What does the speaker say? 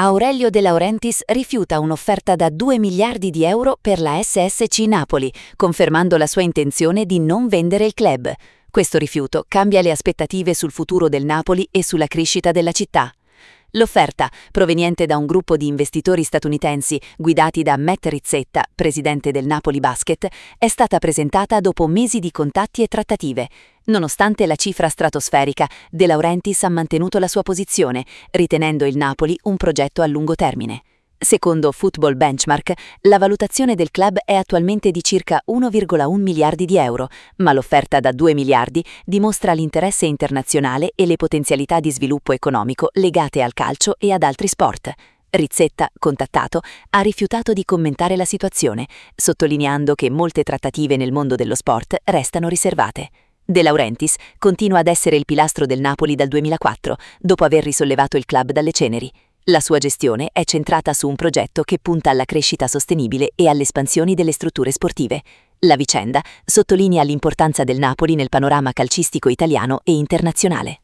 Aurelio De Laurentiis rifiuta un'offerta da 2 miliardi di euro per la SSC Napoli, confermando la sua intenzione di non vendere il club. Questo rifiuto cambia le aspettative sul futuro del Napoli e sulla crescita della città. L'offerta, proveniente da un gruppo di investitori statunitensi guidati da Matt Rizzetta, presidente del Napoli Basket, è stata presentata dopo mesi di contatti e trattative. Nonostante la cifra stratosferica, De Laurentiis ha mantenuto la sua posizione, ritenendo il Napoli un progetto a lungo termine. Secondo Football Benchmark, la valutazione del club è attualmente di circa 1,1 miliardi di euro, ma l'offerta da 2 miliardi dimostra l'interesse internazionale e le potenzialità di sviluppo economico legate al calcio e ad altri sport. Rizzetta, contattato, ha rifiutato di commentare la situazione, sottolineando che molte trattative nel mondo dello sport restano riservate. De Laurentiis continua ad essere il pilastro del Napoli dal 2004, dopo aver risollevato il club dalle ceneri. La sua gestione è centrata su un progetto che punta alla crescita sostenibile e alle espansioni delle strutture sportive. La vicenda sottolinea l'importanza del Napoli nel panorama calcistico italiano e internazionale.